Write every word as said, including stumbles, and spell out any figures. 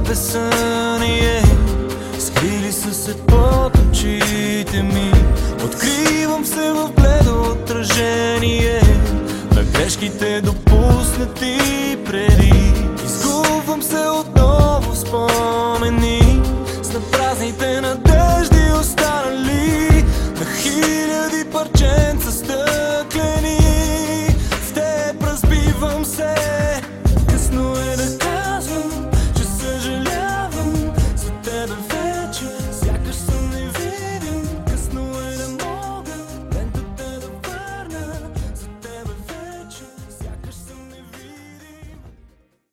безсъние, скрили са се под очите ми. Откривам се в бледо отражение на грешките допуснати